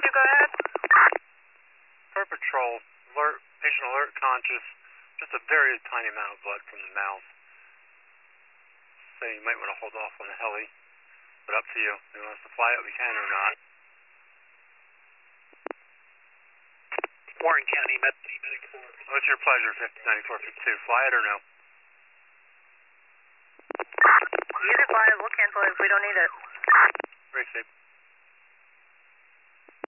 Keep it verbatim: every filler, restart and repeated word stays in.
two, go ahead. Per patrol, alert, patient alert, conscious, just a very tiny amount of blood from the mouth. So you might want to hold off on the heli, but up to you. If you want us to fly it, we can or not. Warren County, Medic four. Oh, it's your pleasure, ninety-four fifty-two. Fly it or no? You can fly it, we'll cancel it if we don't need it. Very safe.